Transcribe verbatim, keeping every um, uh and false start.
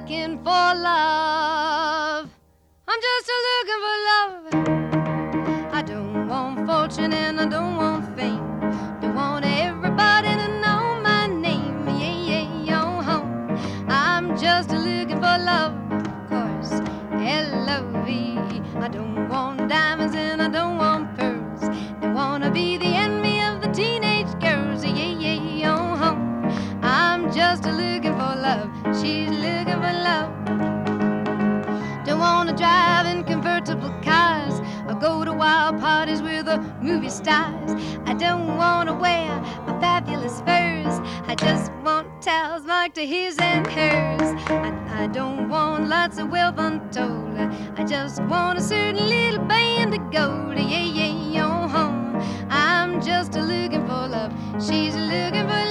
looking for love. I'm just a looking for love. I don't want fortune and I don't want fame. Don't want everybody to know my name. Yeah, yeah, oh, home. I'm just a looking for love, of course. L O V E. I don't want diamonds and I don't want pearls. They wanna be the envy of the teenage girls. Yeah, yeah, oh, home. I'm just a looking for love. She's looking for love. Don't wanna drive in convertible cars or go to wild parties with the movie stars. I don't wanna wear my fabulous furs. I just want towels marked to his and hers. I, I don't want lots of wealth untold. I just want a certain little band of gold. Yeah, yeah, oh, home. I'm just a looking for love. She's looking for